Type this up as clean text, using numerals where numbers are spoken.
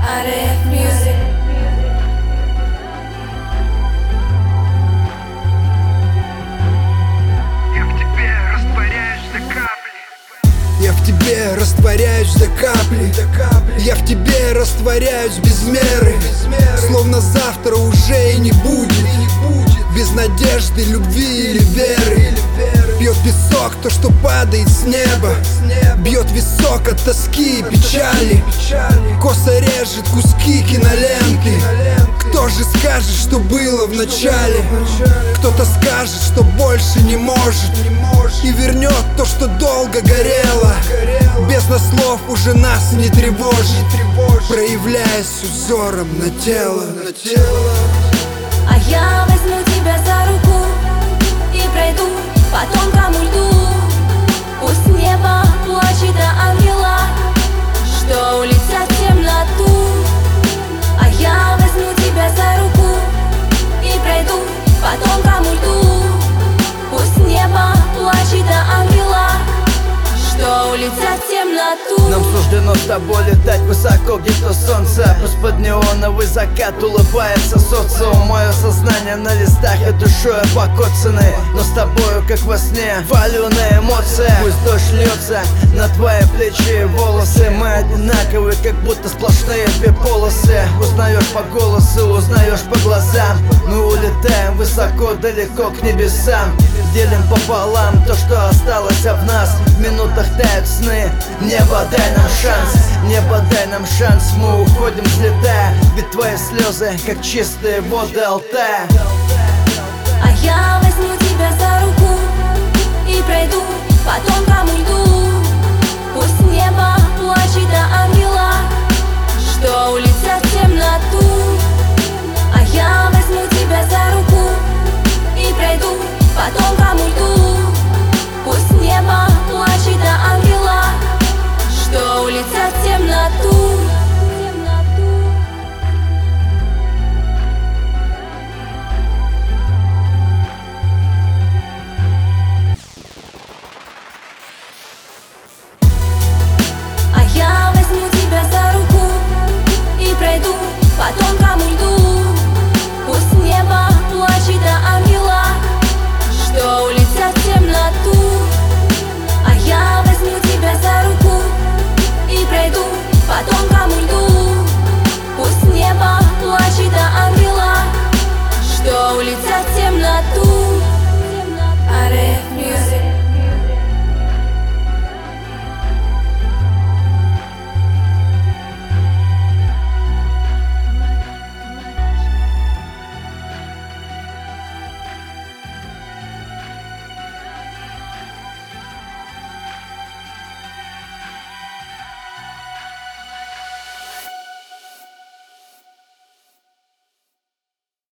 RF Music. Я в тебе растворяюсь до капли. Я в тебе растворяюсь без меры. Словно завтра уже и не будет. Без надежды, любви или веры. Бьет песок то, что падает с неба. Бьет висок от тоски и печали. Косо режет куски киноленты. Кто же скажет, что было в начале? Кто-то скажет, что больше не может. И вернет то, что долго горело. Бездна слов уже нас не тревожит, проявляясь узором на тело. А я возьму тебя за руку и пройду по тонкому льду. Пусть небо плачет до ангела, что улетят в темноту. А я возьму тебя за руку и пройду по тонкому льду. Пусть небо плачет до ангела, что улетят в темноту. Нам суждено с тобой летать высоко, где то солнце. Пусть под неоновый закат улыбается социум. Мое сознание на листах и душой покоцаны, но с тобою, как во сне, валю на эмоции. Пусть дождь льется на твои плечи и волосы. Мы одинаковые, как будто сплошные две полосы. Узнаешь по голосу, узнаешь по глазам. Мы улетаем высоко, далеко к небесам. Делим пополам то, что осталось в нас. В минутах тают сны. Небо, дай нам шанс, небо, дай нам шанс. Мы уходим, взлетая, ведь твои слезы, как чистые воды Алтая. А я возьму тебя за руку и пройду по тонкому льду. Пусть небо плачет до ангела,